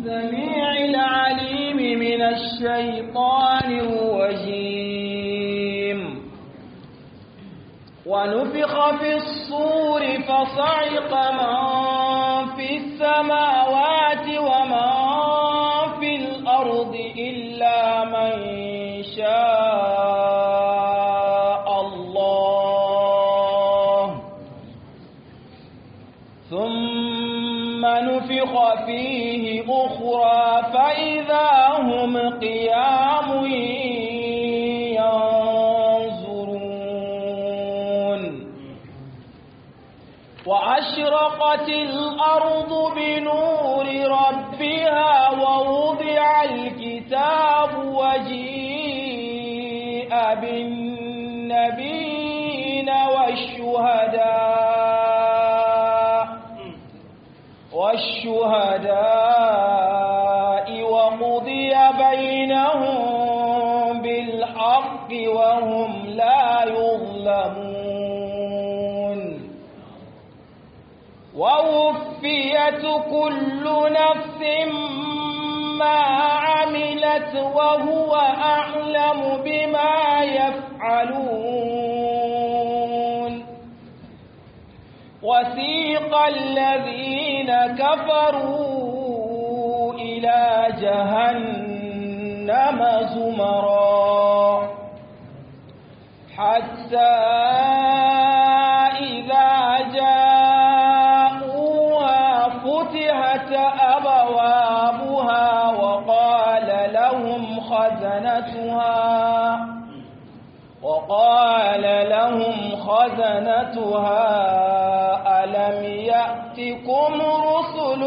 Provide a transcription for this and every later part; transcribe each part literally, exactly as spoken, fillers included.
السميع العليم من الشيطان الرجيم ونفخ في الصور فصعق من في السماوات ومن في الأرض إلا من شاء الله ثم نفخ فيه أخرى فإذا هم قيام ينظرون وأشرقت الأرض بنور ربها ووضع الكتاب وجيء بالنبيين والشهداء والشهداء وقضي بينهم بالحق وهم لا يظلمون ووفيت كل نفس ما عملت وهو أعلم بما يفعلون وسيق الذين كفروا إلى جهنم زمرا حتى إذا جاءوها فتحت أبوابها وقال لهم خزنتها وقال لهم خزنتها ألم يأتكم رسل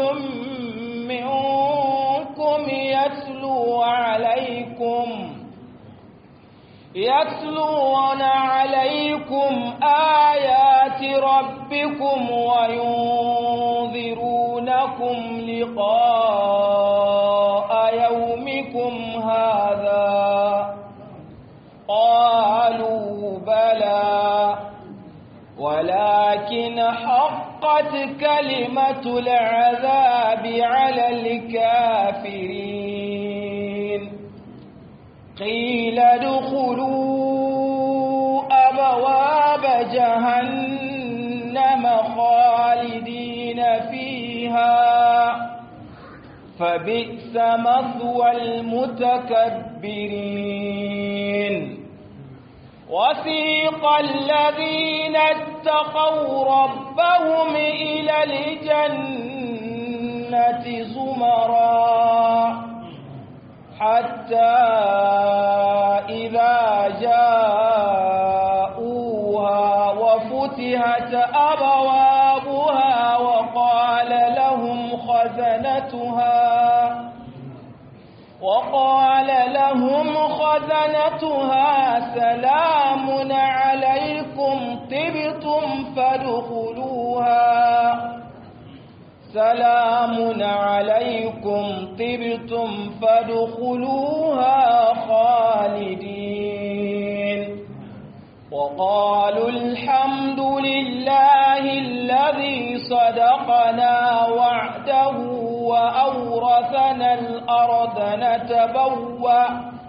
منكم يتلو عليكم يتلون عليكم آيات ربكم وينذرونكم لقاء يومكم هذا قالوا بلى ولكن حقت كلمة العذاب على الكافرين قيل ادخلوا أبواب جهنم خالدين فيها فبئس مثوى المتكبرين وسيق الذين اتقوا ربهم إلى الجنة زمرا حتى إذا جاءوها وفتحت أبوابها وقال لهم خزنتها وقال لهم خزنتها سلام عليكم طبتم فادخلوها سلام عليكم طبتم فادخلوها خالدين وقالوا الحمد لله الذي صدقنا وعده وأورثنا الأرض نتبوأ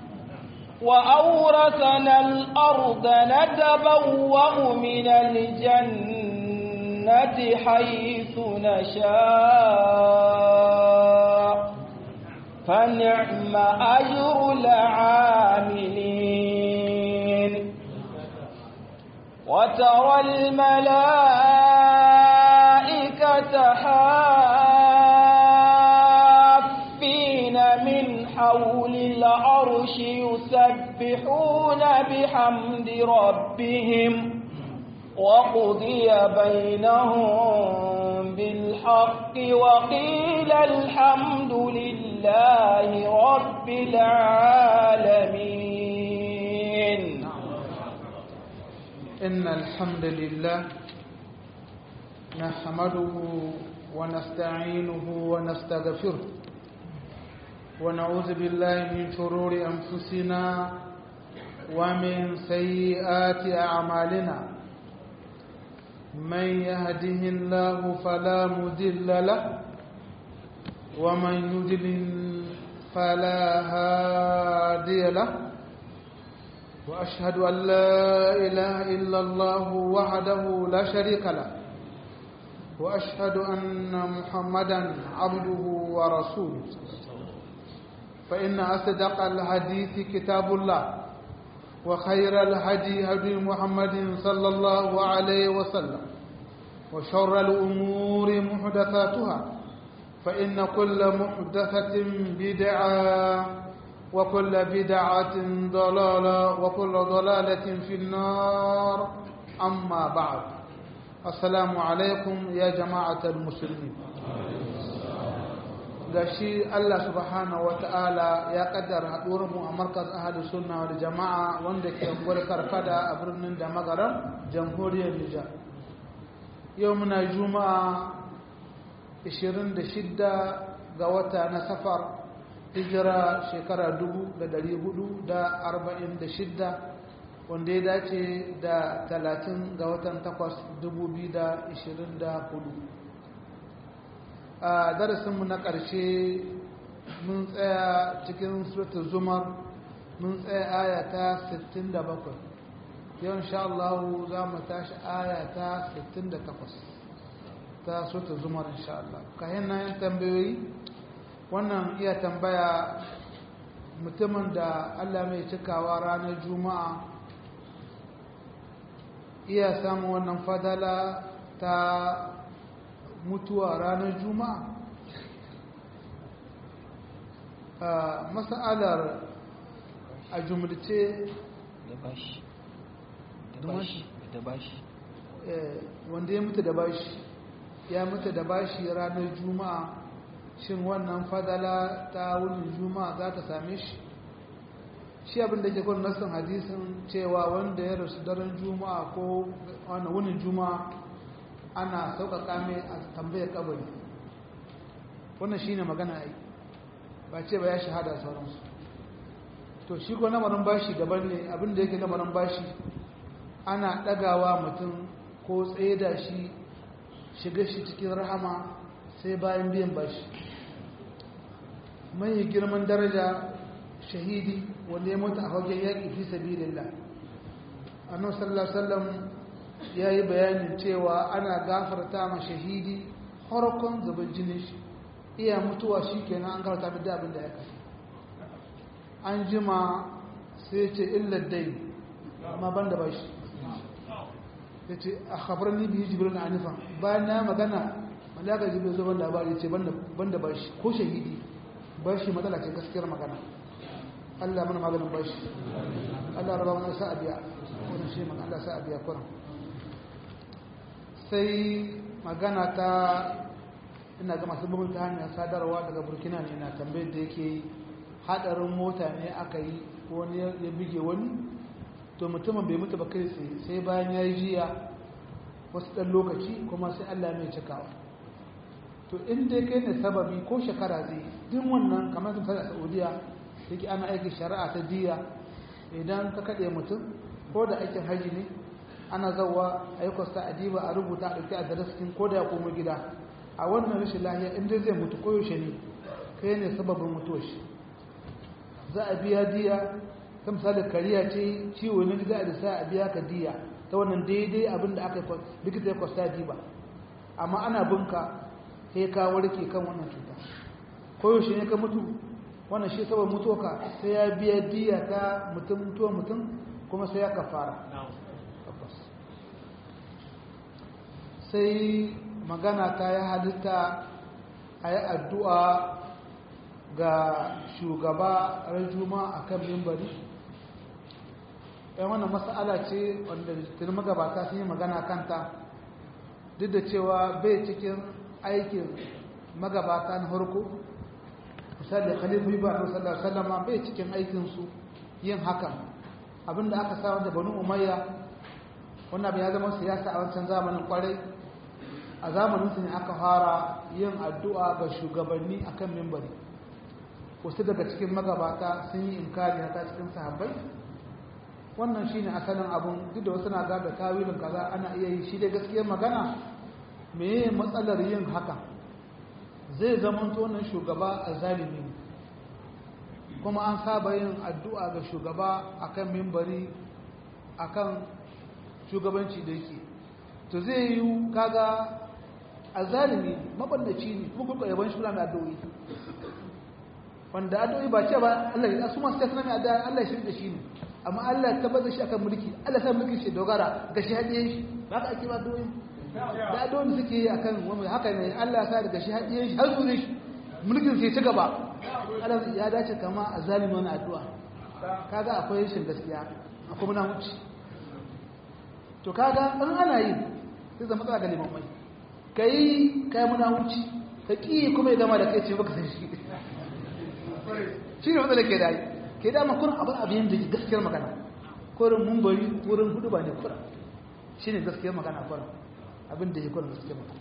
وأورثنا الأرض نتبوأ من الجنة حيث نشاء فنعم أجر العاملين وترى الملائكة حافين من حول العرش يسبحون بحمد ربهم وقضي بينهم بالحق وقيل الحمد لله رب العالمين. إن الحمد لله نحمده ونستعينه ونستغفره ونعوذ بالله من شرور أنفسنا ومن سيئات أعمالنا من يهده الله فلا مضل له ومن يضلل فلا هادي له وأشهد أن لا إله إلا الله وحده لا شريك له وأشهد أن محمدا عبده ورسوله فإن أصدق الحديث كتاب الله وخير الهدي هدي محمد صلى الله عليه وسلم وشر الأمور محدثاتها فإن كل محدثة بدعة وكل بدعة ضلالة وكل ضلالة في النار أما بعد السلام عليكم يا جماعة المسلمين gashi Allah subhanahu wata'ala ya kaddara haɗuwar mu a markaz ahadu sunna wal jama'a wanda ke gwar karkada a birnin da magaran jamhuriyar Nijar yau muna juma'a ishirin da shida ga wata na safar hijira shekara dubu da dari hudu da arba'in da shida wanda ya dace da talatin ga watan takwas dubu biyu da ishirin da hudu a darasinmu na ƙarshe mun tsaya cikin suratul zumar mun tsaya aya ta sittin da bakwai yau insha Allah za mu tashi aya ta sittin da takwas ta suratul zumar insha Allah kayan nan tambayoyi wannan iya tambaya mutumin da Allah mai cikawa ranar juma'a iya samun wannan fadala ta mutuwa ranar juma'a mas'alar a jumlace da bashi da bashi da bashi wanda ya mutu da bashi ya mutu da bashi ranar juma'a shin wannan fadala ta wunin juma'a za ta same shi shi abinda ke kwan nasin hadisin cewa wanda ya rasu daren juma'a ko wani wunin juma'a ana sauƙaƙa mai a tambayar kabari wannan shi ne magana ai ba ce ba ya shahada sauransu to shi ko lamarin bashi daban ne abinda yake lamarin bashi ana ɗagawa mutum ko tsaye da shi shiga shi cikin rahama sai bayan biyan bashi mai girman daraja shahidi wanda ya mutu a wajen yaƙi fi sabilillah annabi sallallahu alaihi wasallam ya yi bayanin cewa ana gafarta ma shahidi harkon zubar jinin shi iya mutuwa shi kenan an gafarta da abin da ya kashe an jima sai ce illar dai amma ban da bashi ya ce a khabar ni biyu jibirin a nufan bayan na magana malaka jibirin zo ban labari ce ban da bashi ko shahidi bashi matsala ce gaskiyar magana Allah mana maganin bashi Allah raba mana sa abiya wannan shi magana Allah sa abiya kuran sai magana ta ina ga masu bugun ta hanyar sadarwa daga Burkina ne na tambayar da yake hadarin mota ne aka yi ko wani ya bige wani to mutumin bai mutu ba kai tsaye sai bayan ya yi jiya wasu ɗan lokaci kuma sai Allah mai cikawa to in dai kai ne sababi ko shekara zai din wannan kamar sun a Saudiya yake ana aiki shari'a ta diya idan ka kaɗe mutum ko da aikin haji ne ana zawa a yi kwasta a diba a rubuta a ɗauki a daraskin ko da ya komo gida a wannan rashin lahiya in dai zai mutu koyaushe ne kai ne sababin mutuwar shi za a biya diya ta misali kariya ce ciwo ne za a lissa a biya ka diya ta wannan daidai abin da aka yi likita ya kwasta diba amma ana binka sai ka warke kan wannan cuta koyaushe ne ka mutu wannan shi sabon mutuwa sai ya biya diya ta mutum mutuwa mutum kuma sai ya kafara sai magana ta ya halitta a yi addu'a ga shugaba ran juma'a a kan mimbari ɗan wannan mas'ala ce wanda tun magabata sun yi magana kanta duk da cewa bai cikin aikin magabata na harko misali khalifu ba a sallar sallama bai cikin aikinsu yin hakan abinda aka sa wanda banu umayya wannan ya zama siyasa a wancan zamanin kwarai a zamaninsu ne aka fara yin addu'a ga shugabanni akan mimbari wasu daga cikin magabata sun yi inkari haka cikin sahabbai wannan shine asalin abun duk da wasu na ga da tawilin kaza ana iya yi shi da gaskiyar magana meye matsalar yin haka zai zama wannan shugaba a zalimi kuma an saba yin addu'a ga shugaba akan mimbari akan shugabanci da yake to zai yi kaga a zalimi mabandaci ne kuma kuka yaban shugaba mai addu'o'i wanda addu'o'i ba ce ba Allah ya su masu tasiri mai addu'a Allah ya shirya da shi ne amma Allah ya tabbatar shi akan mulki Allah ya sa mulkin shi dogara ga shi hadiyen shi ba ka ake ba addu'o'i da addu'o'i suke yi akan wani haka ne Allah ya sa daga shi hadiyen shi har zure shi mulkin sai ci gaba Allah ya dace kama a zalimi wani addu'a kaga akwai shin gaskiya akwai muna wuce to kaga in ana yi sai zama matsala ga limamai kai kai muna wuce ka ki kuma ya gama da kai ce baka san shi shi ne matsala ke da yi ke da ma kurin abin abin da gaskiyar magana kurin mun bari wurin hudu ba ne kurin shi ne gaskiyar magana kurin abin da ya kurin gaskiyar magana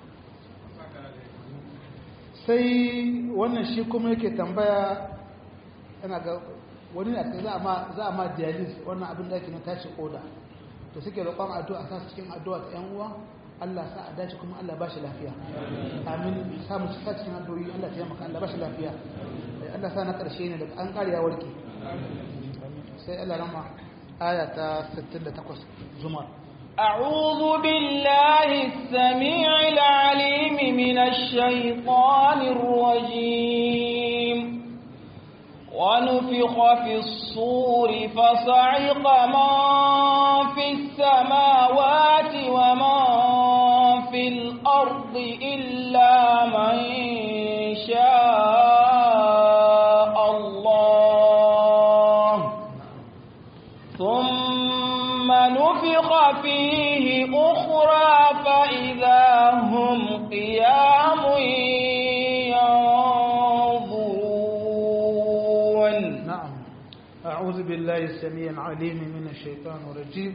sai wannan shi kuma yake tambaya yana ga wani na za a ma dialysis wannan abin da ake na tashi koda to suke roƙon addu'a sa cikin addu'a ta yan uwa Allah sa a dace kuma Allah ba shi lafiya amin sa mu sa cikin addu'o'i Allah ya maka Allah ba shi lafiya Allah sa na ƙarshe ne daga an ƙare ya warke sai Allah rama aya ta sittin da takwas zumar أعوذ بالله السميع العليم من الشيطان الرجيم ونفخ في الصور فصعق من في السماوات ومن في الأرض إلا من شاء الله ثم نفخ فيه أخرى فإذا هم قيام ينظرون نعم أعوذ بالله السميع العليم من الشيطان الرجيم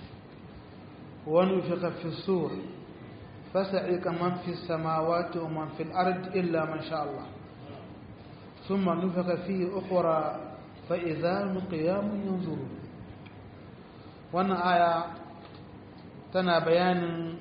ونفخ في الصور فصعق من في السماوات ومن في الأرض إلا من شاء الله ثم نفخ فيه أخرى فإذا هم قيام ينظرون wannan aya tana bayanin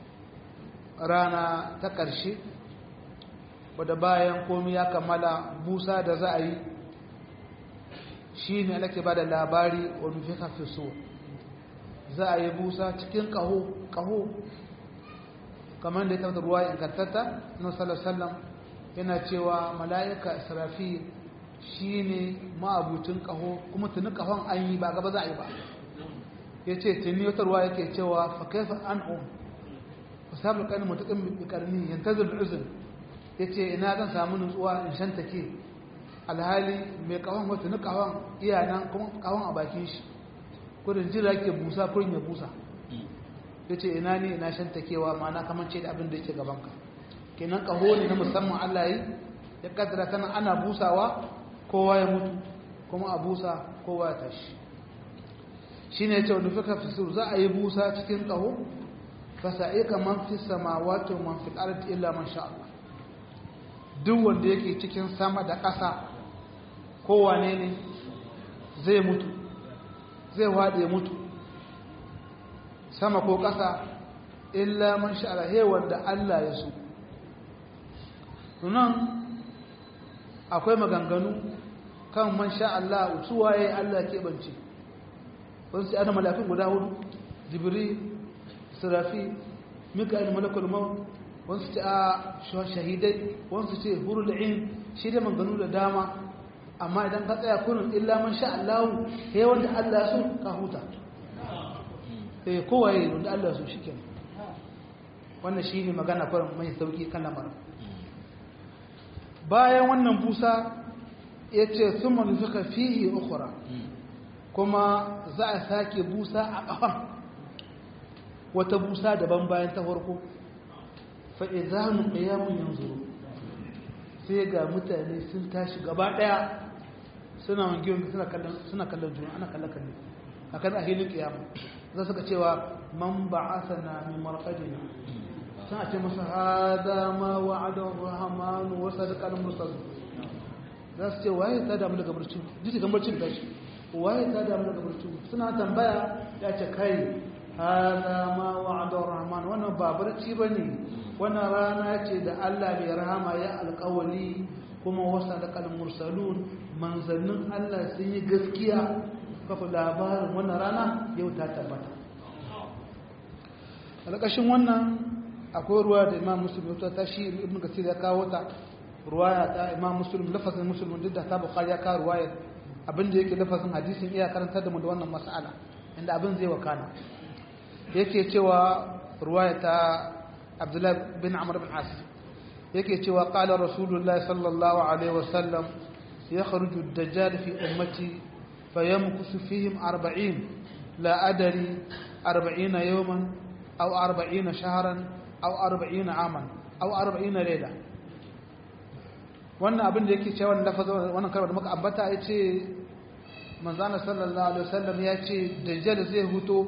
rana ta ƙarshe wadda bayan komi ya kammala busa da za a yi shi ne alake ba da labari wadda fi kafi so za a yi busa cikin ƙaho kamar da ya tabbata ruwa ingantatta na sallallahu yana cewa mala'ika israfi shi ne ma'abucin ƙaho kuma tuni ƙahon an yi ba gaba za a yi ba ya ce tuni wata ruwa yake cewa fa kaifa an um fasabul kan mutakin bi karni yantazir uzun yace ina zan samu nutsuwa in shantake alhali mai kawon wata ni kawon iyanan kuma kawon a bakin shi kudin jira yake busa kurin ya busa yace ina ne ina shantakewa ma'ana kaman ce da abin da yake gaban ka kenan kaho ne na musamman Allah yi ya kaddara tana ana busawa kowa ya mutu kuma a busa kowa ya tashi shi ne ce wani fika fi za a yi busa cikin ƙaho fasa'ika man fi samawati wa man fi ardi illa man sha Allah duk wanda yake cikin sama da ƙasa kowane ne zai mutu zai wade mutu sama ko ƙasa illa man sha Allah he wanda Allah ya so sunan akwai maganganu kan man sha Allah suwaye Allah ke bance wasu ana malafin guda hudu jibril sirafi mika'il malakul maut wasu ce a shahidai wasu ce hurul ain shi da manganu da dama amma idan ka tsaya kurin illa man sha Allah sai wanda Allah so ka huta eh kowaye wanda Allah so shikenan wannan shine magana farin mai sauki kan lamarin bayan wannan busa yace summa nufika fihi ukhra kuma za a sake busa a ƙafan wata busa daban bayan ta farko fa'izanu ƙiyamun yanzu sai ga mutane sun tashi gaba ɗaya suna wangiyon suna kallon juna ana kalle-kalle a kan ahilin ƙiyamun za su ka cewa man ba a sana mai marƙadina sun a ce masa hada ma wa'adar rahamanu wasu da ƙalin musallu za su ce waye ta damu daga barcin jiki kan barcin tashi waye ta damu daga barci suna tambaya ya ce kai hada ma wa'ada rahman wannan ba barci bane wannan rana ce da Allah mai rahama ya alƙawali kuma wasa da kalin mursalun manzannin Allah sun yi gaskiya kafa labarin wannan rana yau ta tabbata alƙashin wannan akwai ruwa da imam muslim ya ta shi ibn kasir ya kawo ta ruwaya ta imam muslim lafazin muslim duk da ta bukhari ya kawo ruwaya abinda yake lafazin hadisin iya karantar da mu da wannan mas'ala inda abin zai wakana yake cewa ruwaya ta Abdullah bin Amr bin As yake cewa qala Rasulullahi sallallahu alaihi wasallam yakhruju ad-dajjal fi ummati fayamkusu fihim arba'in la adri arba'ina yawman aw arba'ina shahran aw arba'ina aman aw arba'ina layla wannan abin da yake cewa wannan lafazin wannan kalmar da muka ambata yace manzana sallallahu alaihi wasallam yace dajjal zai huto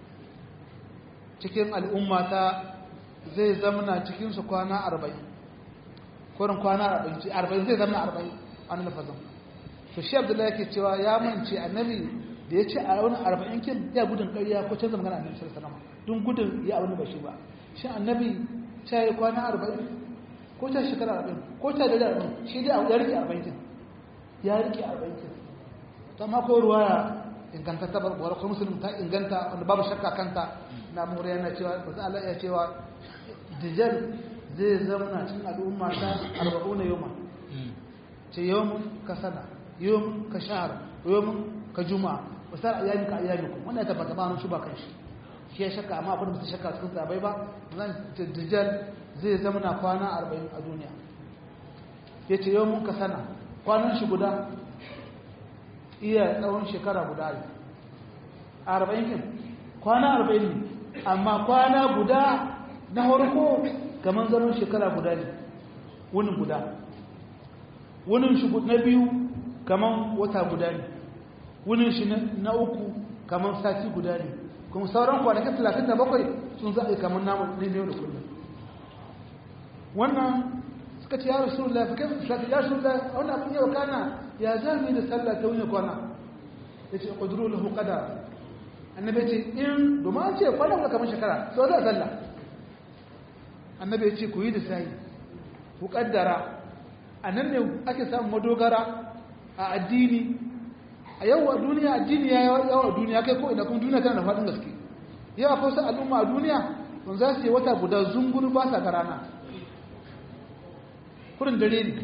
cikin al'ummata zai zamana cikinsu kwana arba'in kurin kwana arba'in zai zamana arba'in wani lafazin to shi abdullahi yake cewa ya mance annabi da ya ce a wani arba'in kin ya gudun ƙarya ko canza magana annabi sallallahu alaihi wasallam don gudun ya wani bashi ba shi annabi ta yi kwana arba'in ko ta shekara arba'in ko ta da arba'in shi dai ya rike arba'in kin ya rike arba'in kin ta ma ko ruwaya inganta ta barbuwar ko musulun ta inganta wanda babu shakka kanta na mura yana cewa ba za Allah ya cewa dijal zai zama cikin al'umma ta arba'una yawma ce yawmun ka sana yawmun ka shahar yawmun ka juma'a wasar ayyami ka ayyamikum wannan ya tabbata ba shi ba kan shi shi ya shakka amma abin da su shakka cikin sabai ba zan ce dijal zai zama na kwana arba'in a duniya ya ce yawmun ka sana kwanan shi guda iya tsawon shekara guda ne arba'in kin kwana arba'in ne amma kwana guda na harko kamar zaman shekara guda ne wunin guda wunin shi na biyu kamar wata guda ne wunin shi na uku kamar sati guda ne kuma sauran kwanakin talatin da bakwai sun zaɓe kamar namun ne yau da kullum wannan suka ce ya rasu da fi kai ya rasu da wannan abin yau kana ya zami da sallah ta wuni kwana ya ce ƙuduru lahu ƙada annabi ce in domin an ce kwana kuma kamar shekara sau da sallah annabi ya ce ku yi da sayi ku ƙaddara a nan ne ake samun madogara a addini a yau a duniya addini ya yawa a duniya kai ko ina kuma duniya tana da faɗin gaske yawa ko sa al'umma a duniya don za su yi wata guda zunguru ba sa ga rana kurin dare ne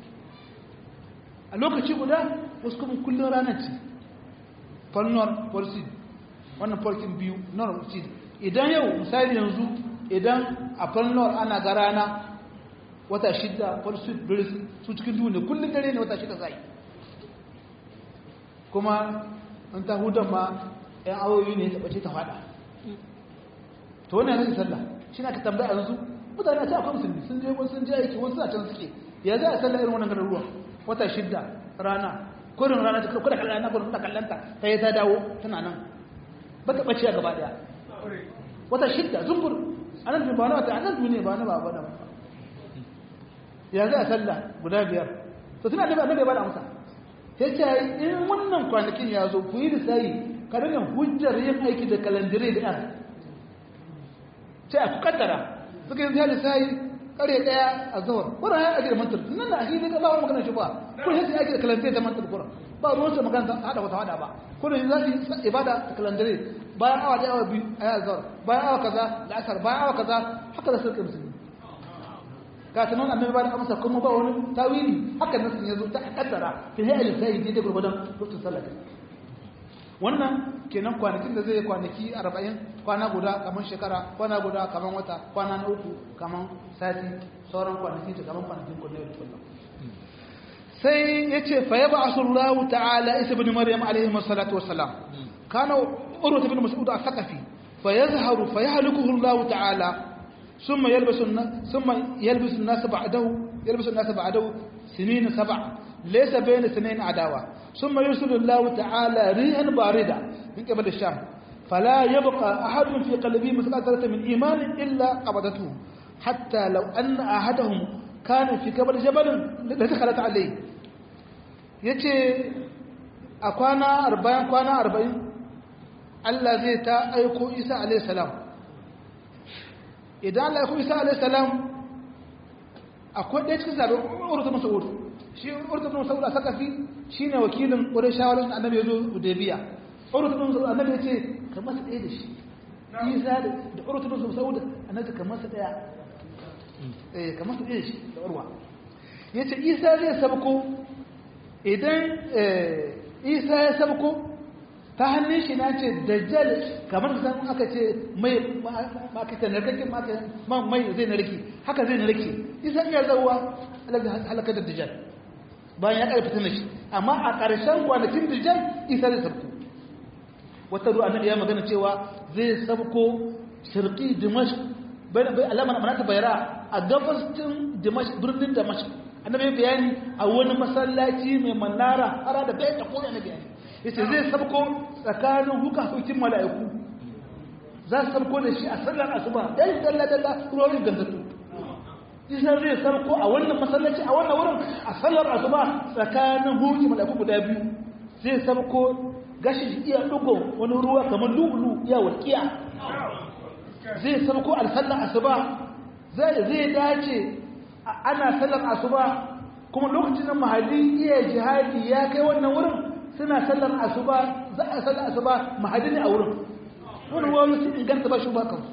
a lokaci guda wasu kuma kullum ranar ce falnor polsid wannan polkin biyu nor polsid idan yau misali yanzu idan a falnor ana ga rana wata shida polsid su cikin duhu ne kullum dare ne wata shida zai kuma an ta hudan ma yan awoyi ne taɓace ta fada to wannan yana sallah shi na ka tambaya yanzu mutane a ce akwai musulmi sun je wani sun je aiki wasu a can suke ya za a sallah irin wannan garin ruwa wata shidda rana kurin rana ta kuda kallon rana kurin kuda kallonta ta yi ta dawo tana nan ba ta ɓace a gaba ɗaya wata shidda zumbur a nan ba na wata a nan duniya ba na ba ba na ba ya za a sallah guda biyar to suna da ba ba da amsa sai ce in wannan kwanakin ya zo ku yi lissayi karamin hujjar yin aiki da kalandire da yan sai a ku kaddara suka yi lissayi kare daya a zawar wurin ya ake da mantar nan da ake daga bawon maganar shi ba kuma yadda ake da kalandire da mantar kuran ba ruwan su magana hada wata hada ba kuma za su yi ibada da kalandire bayan awa da awa biyu a yi azawar bayan awa kaza da asar bayan awa kaza haka da suka musulmi ga ta nuna mai ba da amsa kuma ba wani tawili haka nasin ya zo ta kaddara ta yi alisai daidai gurgudan rufin sallah wannan kenan kwanakin da zai yi kwanaki arba'in kwana guda kamar shekara kwana guda kamar wata kwana na uku kamar sati sauran kwanaki ta kamar kwanakin kullum da kullum sai ya ce fa yaba asullahu ta'ala isa bin maryam alaihi salatu wassalam kana urwata bin mas'ud al-thaqafi fa yazharu fa yahlukuhu allah ta'ala ثم يلبس الناس ثم يلبس الناس بعده يلبس الناس بعده سنين سبع ليس بين سنين عداوة ثم يرسل الله تعالى ريحا باردة من قبل الشام فلا يبقى أحد في قلبه مثقال من إيمان إلا قبضته حتى لو أن أحدهم كان في قبل جبل لدخلت عليه yace a kwana arba'in kwana arba'in Allah zai ta aiko Isa alayhi salam idan Allah ya kuma Isa alaihi salam akwai ɗaya cikin zaɓe urtu mas'ud shi urtu mas'ud a sakafi shine wakilin qurayshawa da annabi ya zo hudaybiya urtu mas'ud annabi ya ce kamar su ɗaya da shi Isa da urtu mas'ud annabi kamar su ɗaya eh kamar su ɗaya da shi da urwa yace Isa zai sabko idan Isa ya sabko ta hannun shi na ce dajjal kamar san aka ce mai makita narkakin mai zai narki haka zai narki isa iya zauwa halakar da dajjal bayan ya ƙarfi tana shi amma a ƙarshen kwanakin dajjal isa zai sabko wata ruwa annabi ya magana cewa zai sabko shirki dimash alamar amanata bayra a gabashin dimash birnin dimash annabi ya bayani a wani masallaci mai manara ara da bayan da koya na bayani yace zai sabko tsakanin huka hukin mala'iku za su sabko da shi a sallar asuba dai dalla dalla ruwan gandatu isa zai sabko a wannan masallaci a wannan wurin a sallar asuba tsakanin hukin mala'iku guda biyu zai sabko gashi iya dugo wani ruwa kamar lulu ya walqiya zai sabko al sallar asuba zai zai dace ana sallar asuba kuma lokacin da mahadi iya jihadi ya kai wannan wurin suna sallar asuba za a sallar asuba mahadi ne a wurin wani wani su inganta ba shi ba kansu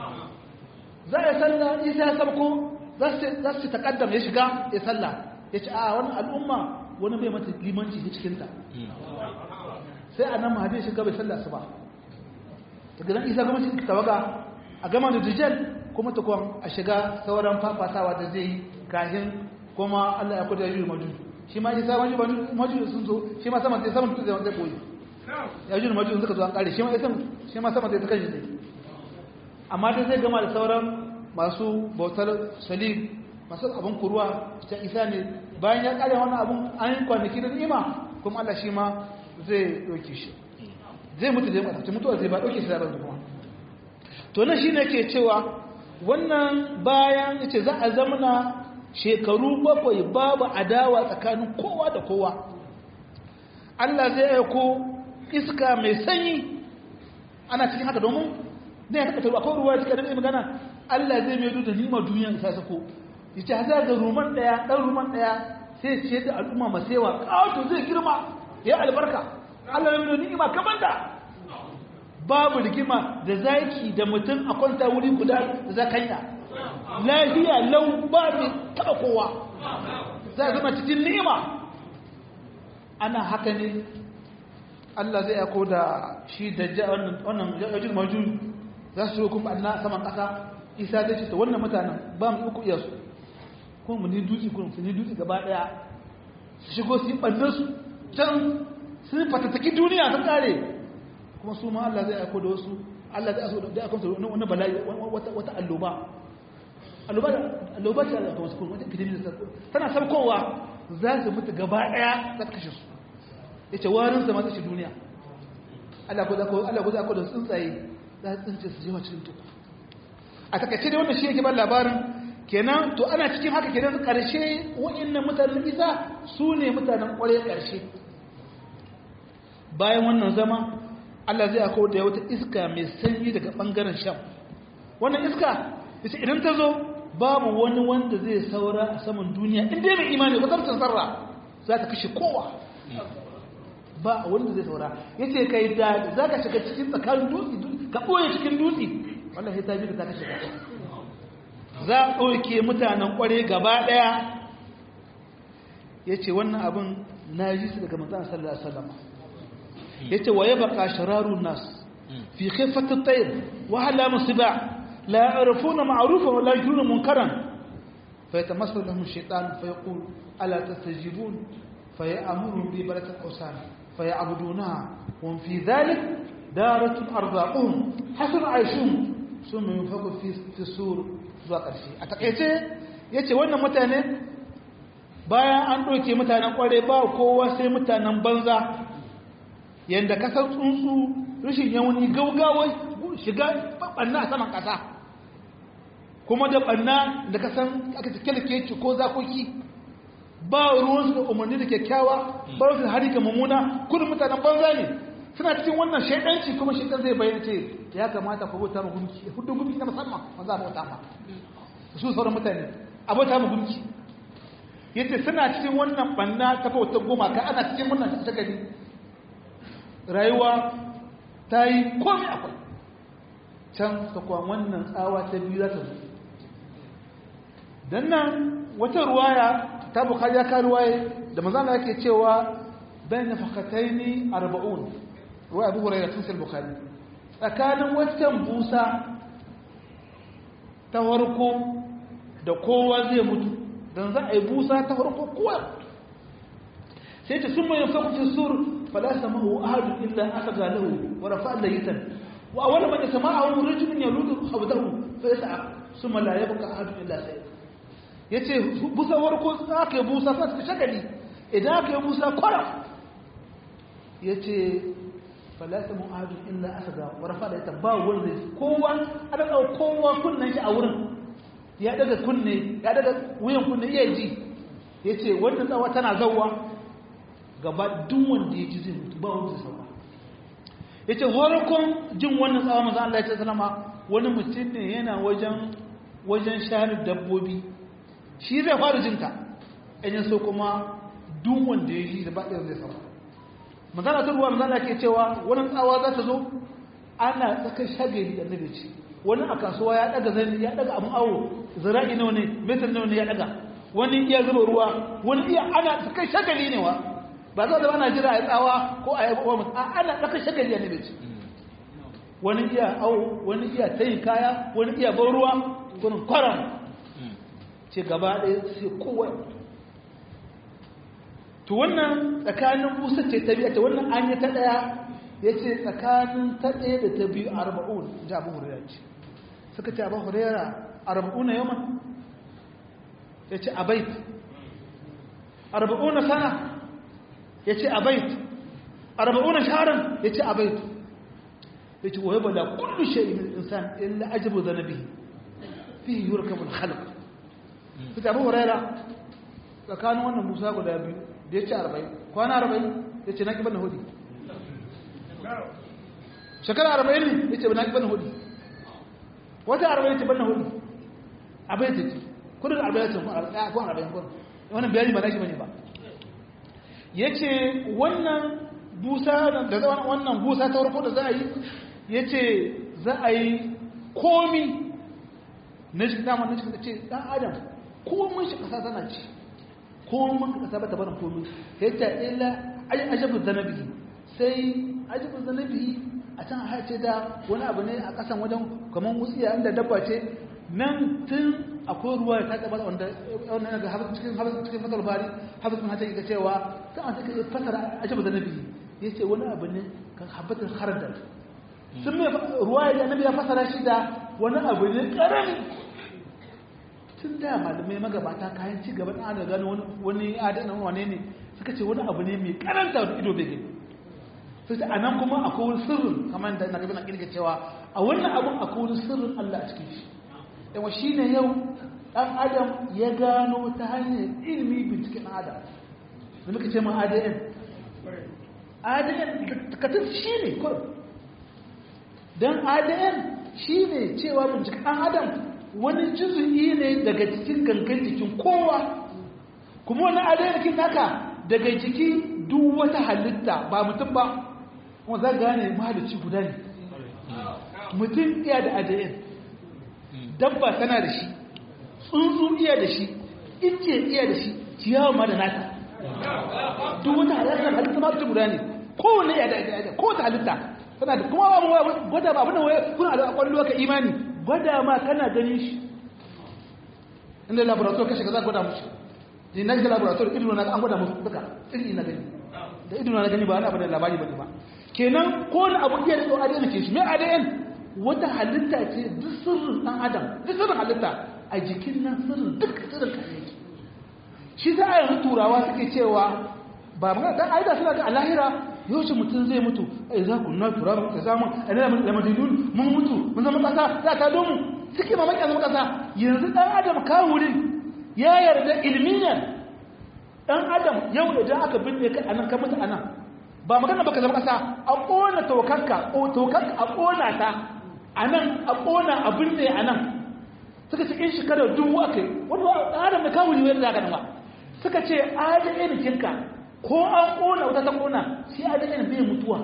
za a sallar isa ya sabko za su takaddam ya shiga ya salla ya ce a wani al'umma wani bai mata limanci ta cikinta sai a nan mahadi ya shiga bai sallar asuba ta gidan isa gama cikin tawaga a gama da dijjal kuma ta kwan a shiga sauran fafatawa da zai yi kahin kuma allah ya kudu ya yi majuju shi ma isa wani majuju sun zo shi ma sama zai saman tutu zai wanda koyi ya yi majuju suka zo an kare shi ma isa shi ma sama zai ta kashi zai amma dai zai gama da sauran masu bautar salib masu abin kuruwa ta isa ne bayan ya kare wannan abin an yi kwanaki da ni'ima kuma allah shi ma zai ɗauke shi zai mutu zai mutu mutuwa zai ba ɗauke shi zaɓar kuma to na shi ne ke cewa wannan bayan ce za a zamana shekaru bakwai babu adawa tsakanin kowa da kowa Allah zai aiko iska mai sanyi ana cikin haka domin ne ya taɓa akwai ruwa cikin da magana Allah zai mai da nima duniya isa sako yace haza ga ruman daya dan ruman daya sai ce da al'umma masewa kawo zai girma ya albarka Allah ya mai da ni'ima kaman da babu rigima da zaki da mutum a kwanta wuri guda da zakanya lafiya lau ba mai taba kowa za a zama cikin ni'ima ana haka ne Allah zai yako da shi da wannan yajin majun za su kuma anna saman kasa isa zai ce ta wannan mutanen ba mu uku iya su kuma mu ni dutse kuma su ni dutse gaba daya su shigo su yi ɓannar su can sun fatattaki duniya sun kare kuma su ma Allah zai aiko da wasu Allah zai aiko da aiko da wani bala'i wata wata alloba alloba alloba ce Allah wasu kuma wata epidemic tana sarkowa za su mutu gaba daya za ta kashe su yace warin sa ma ta shi duniya Allah ko da ko Allah ko da ko da tsuntsaye za su tsince su jewa cikin tuku a takaice dai wannan shi yake ban labarin kenan to ana cikin haka kenan karshe wa'annan mutanen Isa su ne mutanen kware karshe bayan wannan zama Allah zai akawo da wata iska mai sanyi daga ɓangaren sham wannan iska ita idan ta zo babu wani wanda zai saura a saman duniya inda mai imani ba zartun sarra za ta kashe kowa ba wanda zai saura ya ce kai da za ka shiga cikin tsakanin dutse ka ɓoye cikin dutse wallahi ta ji da za ka shiga za a ɗauke mutanen ƙware gaba ɗaya ya ce wannan abin na ji su daga manzana sallallahu alaihi wasallam yace wa yabqa shararun nas fi khifati at-tayr wa hala musiba la ya'rifuna ma'rufan wa la yajuna munkaran fayatamassalu lahum ash-shaytan fayaqul ala tastajibun fayamuru bi barakati al-awsan fayabuduna wa fi dhalik daratun arzaquhum hasan aishum summa yunfaku fi fi sur zuwa karshe a takeice yace wannan mutane bayan an doke mutanen kware ba kowa sai mutanen banza yadda kasar tsuntsu rashin yawani gaugawai shiga ɓanna a saman ƙasa kuma da ɓanna da kasan aka kyalke ci ko zakoki ba ruwansu da umarni da kyakkyawa ba ruwansu da hari ga mummuna kudin mutanen banza ne suna cikin wannan shaidanci kuma shaidan zai bayyana ce ya kamata ku bauta mu gunki hudu gunki na musamman ba za mu bauta ma su sauran mutane a bauta mu gunki yace suna cikin wannan banna ta bauta goma ka ana cikin wannan shagali rayuwa ta yi komai akwai can sakwa wannan tsawa ta biyu za ta zo dan nan wata ruwaya ta bukari ya ka ruwaye da manzon yake cewa bayan fakataini arba'un ruwa abu hurairah tun sai bukhari tsakanin wancan busa ta farko da kowa zai mutu dan za a yi busa ta farko kowa sai ta summa yanfaku sur fala samahu ahad illa akhadha lahu wa rafa'a laytan wa awwal man sama'ahu rajulun yaludu khabdahu fa yas'a summa la yabqa ahad illa sai yace busa farko aka yi busa sai ta shagali idan aka yi busa kwara yace falata mu'adun illa asada wa rafa da ita ba wanda kowa a daga kowa kunnan shi a wurin ya daga kunne ya daga wuyan kunne iya ji yace wannan tsawa tana zawwa gaba duk wanda ya ji zai mutu ba wanda zai sauka yace horokon jin wannan tsawa manzo Allah ya ce sallama wani mutum ne yana wajen wajen shanu dabbobi shi zai fara jinta in so kuma duk wanda ya ji da ba zai sauka magana ta ruwa magana ke cewa wani tsawa za ta zo ana tsakar shagari da nabi ce wani a kasuwa ya daga zani ya daga abin awo zira'i nawa ne metar nawa ne ya daga wani iya zuba ruwa wani iya ana tsakar shagali ne wa ba za da ana jira a tsawa ko a yi abuwa mutu ana tsakar shagali ya nabi ce wani iya awo wani iya tayin kaya wani iya ban ruwa wani kwaran ce gaba ɗaya sai kowa to wannan tsakanin busa ce ta biyu ta wannan an yi ta ɗaya ya ce tsakanin ta ɗaya da ta biyu arba'un da abu hurera ce suka ce abu hurera arba'un na yaman ya ce a bait arba'un na sana ya ce a bait arba'un na sharan ya ce a bait ya ce wa yaba da kullu shayi min insan illa ajabu zanabi fi yurkamul khalq suka abu hurera tsakanin wannan busa guda biyu da ya ce arba'in kwana arba'in ya ce na ƙi bane hudu shekara arba'in ne ya ce na ƙi bane hudu wata arba'in ya ce bane hudu abin ya ce kudin arba'in ya ce kwan arba'in kwan wannan bayani ba na shi bane ba ya ce wannan busa da zama wannan busa ta warko da za a yi ya ce za a yi komi na shi damar na shi da ce ɗan adam komin shi ƙasa tana ci ko mun ka saba ta barin komai sai ta illa ajabu zanabi sai ajabu zanabi a can hace da wani abu ne a kasan wajen kaman wutsiya inda dabba ce nan tun akwai ruwa ta taba wanda wannan ga hafiz cikin hafiz cikin fasal bari hafiz mun hace ga cewa kan an take fasara ajabu zanabi yace wani abu ne kan habatul khardal sun mai ruwa da annabi ya fasara shi da wani abu ne karami tun da malamai magabata kayan ci gaban ana gano wani adana wane ne suka ce wani abu ne mai karanta da ido bai gani sai ta anan kuma akwai wani sirrin kamar da na gabi na kirga cewa a wannan abun akwai wani sirrin Allah a cikin shi yawa shi ne yau ɗan adam ya gano ta hanyar ilimi binciken adam da muka ce ma A D N A D N katin shi ne kurum don A D N shi ne cewa binciken ɗan adam wani juzu'i ne daga cikin gangan jikin kowa kuma wani adayarkin naka daga jiki duk wata halitta ba mutum ba kuma za gane mahalicci guda ne mutum iya da adayin dabba tana da shi tsuntsu iya da shi ince iya da shi ciyawa ma da nata duk wata halittar halitta ma mutum guda ne kowane iya da adayin kowace halitta tana da kuma gwada ba abin da waya kuna da kwallo ka imani gwada ma kana ganin shi inda laborator kashe ka za gwada mushi ni na ga laborator ido na an gwada musu duka iri na gani da ido na gani ba wani abu da labari ba ba kenan ko na abu iya da A D N ke shi mai A D N wata halitta ce duk sirrin dan adam duk sirrin halitta a jikin nan sirrin duk sirrin kare yake shi za a yanzu turawa suke cewa ba magana dan aida suna ga alahira yaushe mutum zai mutu ai za ku na tura mu kaza mu ana da madinun mun mutu mun zama kasa za ta domu suke mamaki zama kasa yanzu dan adam kawurin ya yarda ilmiyan dan adam yau idan aka binne kai anan ka mutu anan ba magana baka zama kasa a kona tokarka ko tokarka a kona ta anan a kona abin da anan suka ce in shekarar dubu akai wani adam da kawo ne wanda zaka nan suka ce adadin kinka ko an kona wata ta kona shi adadin bai mutuwa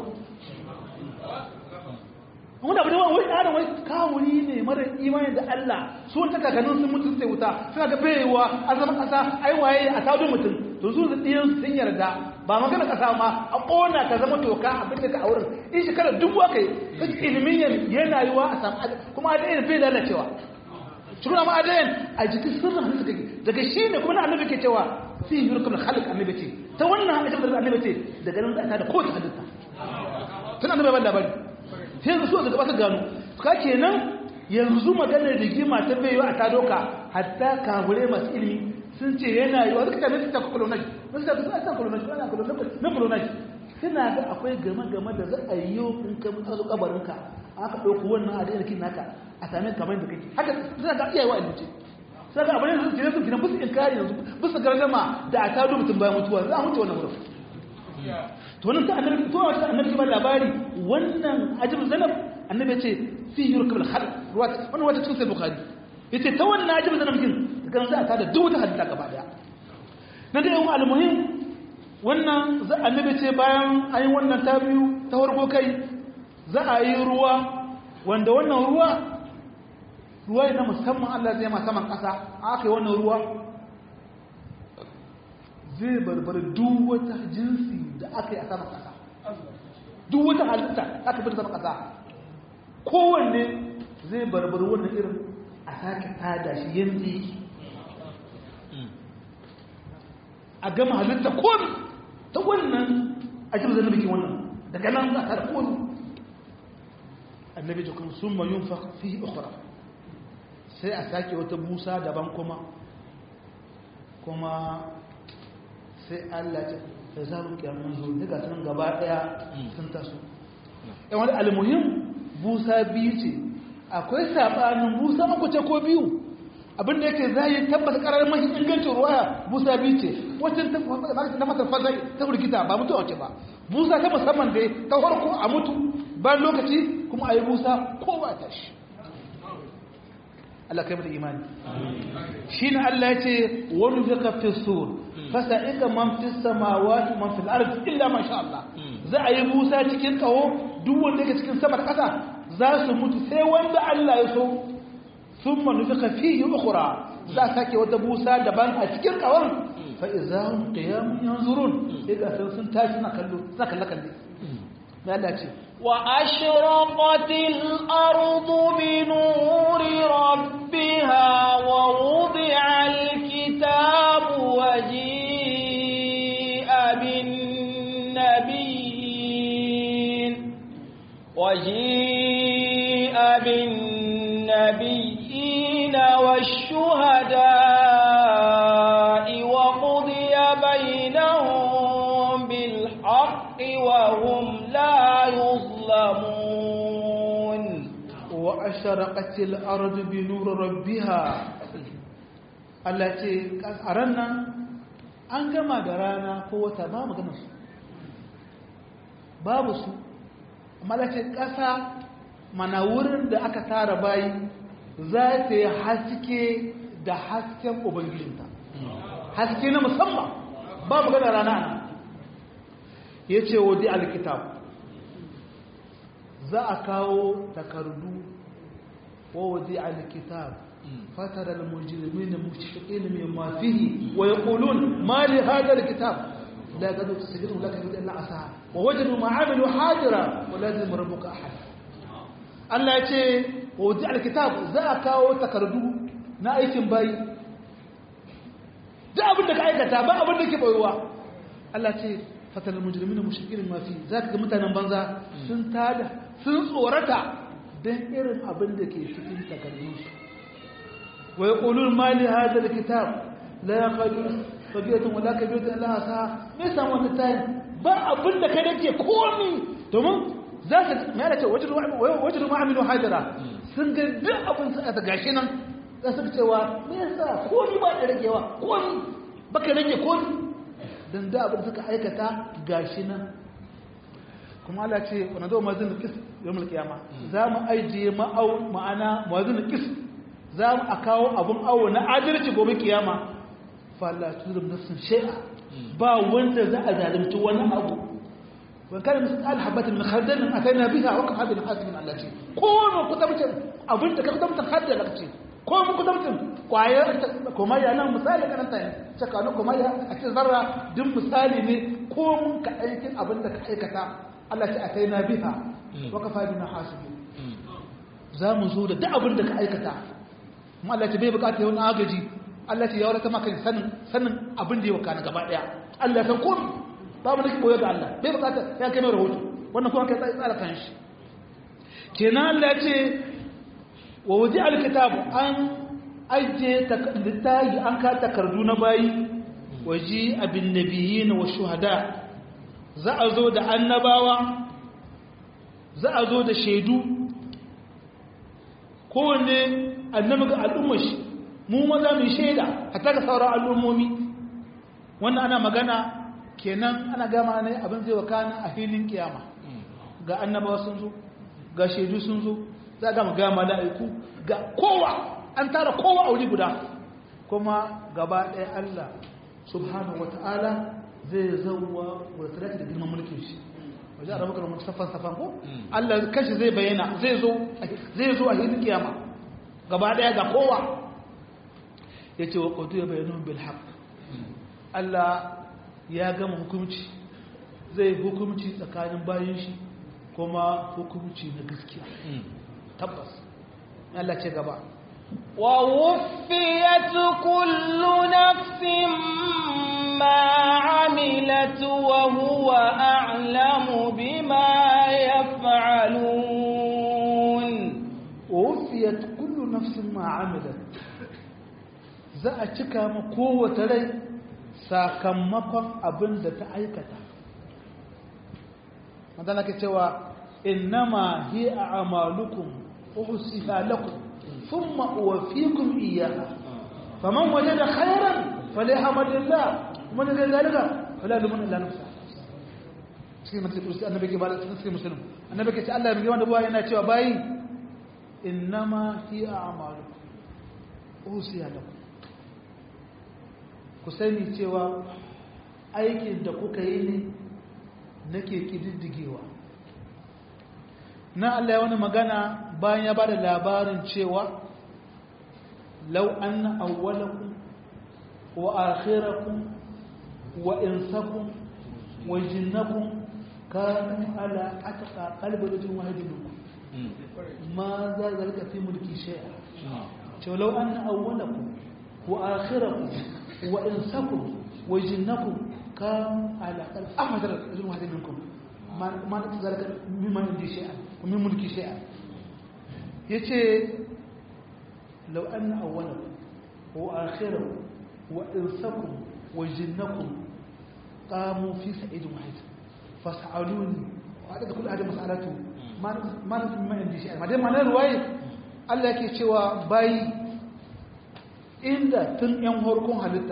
wanda abu da wani adam wai kawuri ne mara imani da Allah su wata kakannin sun mutu sai wuta suna ga bayewa a zama kasa ai waye a tado mutum to su diyan sun yarda ba magana kasa ma a kona ta zama toka abin da ka auren in shekarar dubu akai ilimin yana yiwa a samu kuma adadin bai lalacewa shi kuma adadin a jikin sirrin hannu suka daga shi ne kuma annabi ke cewa fi yurkul khalq annabi ce ta wannan ajin da annabi ce daga nan za ta da kowace halitta tun annabi ban labari sai yanzu so gaba ka gano ka kenan yanzu maganar rigima ta bayo a ta doka hatta kagure masu ilimi sun ce yana yi wa duka tafi ta kolonaji wasu ta fi ta kolonaji na kolonaji suna ga akwai game-game da za a yi yau in ka mutu kabarinka aka ɗauku wannan adadin naka a sami kamar da kake haka suna ga iyayewa a ilmice suna ga abin da su jire su gina busu in kare yanzu busu gargama da a tado mutum bayan mutuwa za a mutu wannan wurin to wannan ta annabi to wata annabi ba labari wannan ajib zanab annabi yace fi yurkul khalq ruwat wannan wata cikin sai bukhari yace ta wannan ajib zanab kin kan za ta da duk wata hadda gaba daya nan da yawan almuhim wannan za annabi ce bayan ayin wannan ta biyu ta farko kai za a yi ruwa wanda wannan ruwa ruwa ne na musamman Allah zai ma saman kasa aka yi wannan ruwa zai barbar duk wata jinsi da aka yi a sama ƙasa duk wata halitta aka fi sama ƙasa kowanne zai barbar wannan irin a sake tada shi yadda yake a gama halitta komi ta wannan ajiyar zanen bikin wannan daga nan za a tada komi annabi jikin sun mayun fi ukura sai a sake wata busa daban kuma kuma sai Allah ce da za mu kyamun zo daga sunan gaba daya sun taso yan wani almuhim busa biyu ce akwai sabanin busa uku ce ko biyu abinda yake zai tabbata karar mahi ingancin ruwaya busa biyu ce wacce na matar fasa ta burkita ba mutuwa ce ba busa ta musamman dai ta farko a mutu bayan lokaci kuma a yi busa ko ba ta shi Allah kai mata imani shi ne Allah ya ce wani zaka fi sur fasa'ika man fi samawati man fil ardi illa ma sha Allah za a yi busa cikin kawo duk wanda yake cikin sama da ƙasa za su mutu sai wanda Allah ya so thumma nufika fihi ukhra za sake wata busa daban a cikin kawon fa idza qiyam yanzurun sai ga sun tashi na kallo za kalla kalle ya Allah ce وأشرقت الأرض بنور ربها ووضع الكتاب وجيء بالنبيين وجيء بالنبيين والشهداء وقضي بينهم بالحق وهم لا يظلمون وأشرقت الأرض بنور ربها التي أرنا أنجما درانا قوة ما مغنس بابس ملكة كسا مناورن da aka tara bayi za ta yi haske da hasken ubangijinta haske na musamman ba magana rana ya ce wadi alkitab za a kawo takardu wa wadi alkitab fatara almujrimin mushfiqin mimma fihi wa yaqulun ma li hadha alkitab la yaqadu tasjidu laka illa asa wa wajadu ma amilu hadira wa lazim rabbuka ahad Allah ya ce wadi alkitab za a kawo takardu na aikin bayi da abin da ka aikata ba abin da ke bayuwa Allah ce fatal mujrimina mushrikin ma fi zaka ga mutanen banza sun tada sun tsorata dan irin abin da ke cikin takardun su wa yaqulun ma li hadha alkitab la yaqulu sabiyatan wala kabiratan illa asa me san wannan tayin ba abin da kai dake komi domin zaka me yana ce wajru wajru ma'amilu hadira sun ga duk abin sa ta gashi nan za su cewa me yasa komi ba da ragewa komi baka rage komi don da abin suka aikata gashi nan kuma Allah ce wa nazo mazin qis yawmul qiyama za mu aije ma'au ma'ana mazin qis za mu akawo abun awo na adalci gobe kiyama fa la tuzum nafsun shay'a ba wanda za a zalunci wani abu wa kana misal habatin min khardal atayna biha wa kafa bil hasibin Allah ce ko mu kutabtin abin da ka kutabtin hadda laka ce ko mu kutabtin kwayar kuma ya nan misali karanta ne sakano kuma ya a cikin zarra din misali ne ko mun ka aikin abin da ka aikata Allah ce atayna biha wa kafa bil hasibin za mu zo da duk abin da ka aikata kuma Allah ce bai bukata yawan agaji Allah ce ya wadata maka sanin sanin abin da ya wakana gaba daya Allah san komai babu nake koyar da Allah bai bukata ya kai mai rahoto wannan kuma kai tsara kan shi kenan Allah ce wa waji alkitab an aje littafi an ka takardu na bayi waji abin nabiyyin wa shuhada za a zo da annabawa za a zo da shaidu kowanne annabi ga al'ummar shi mu maza mu shaida hatta ga sauran al'ummomi wannan ana magana kenan ana gama ne abin zai wakana a filin kiyama ga annabawa sun zo ga shaidu sun zo za ga ga mala'iku ga kowa an tara kowa a wuri guda kuma gaba ɗaya Allah subhanahu wata'ala zai zauwa wadda da girman mulkin shi wajen a rabukar mutu safan safan ko Allah kashi zai bayyana zai zo zai zo a filin kiyama gaba ɗaya ga kowa ya ce wa ƙudu ya bayyana bil haq Allah ya gama hukumci zai hukumci tsakanin bayan shi kuma hukumci na gaskiya tabbas Allah ce gaba wa wuffiyat kullu nafsin ma amilat wa huwa a'lamu bima yaf'alun wa wuffiyat kullu nafsin ma amilat za a cika ma kowace rai sakamakon abin da ta aikata madana ke cewa innama hi a amalukum uhsiha lakum thumma uwaffikum iyyaha faman wajada khairan falyahmadillah man wajada zalika fala yulum illa nafsa cikin mutum kursi annabi ke bada cikin muslim annabi ke ce Allah ya wanda buwa yana cewa bayi innama hi a amalukum uhsiha lakum ku sani cewa aikin da kuka yi ne nake kididdigewa na Allah ya wani magana bayan ya bada labarin cewa law anna awwalakum wa akhirakum wa insakum wa jinnakum kanu ala atqa qalbi rajulin wahidin minkum ma za zalika fi mulki shay'a cewa law anna awwalakum wa akhirakum وإنسكم وجنكم كانوا على قلب أحمد رجل واحد منكم ما ما ذلك مما عندي شيئا ومن ملكي شيئا يتي لو أن أولكم وآخركم وإنسكم وجنكم قاموا في سعيد واحد فسألوني وهذا كل هذه مسألته ما ما مما عندي شيئا ما دام أنا رواية الله يكي شوى باي inda tun ‘yan harkon halitta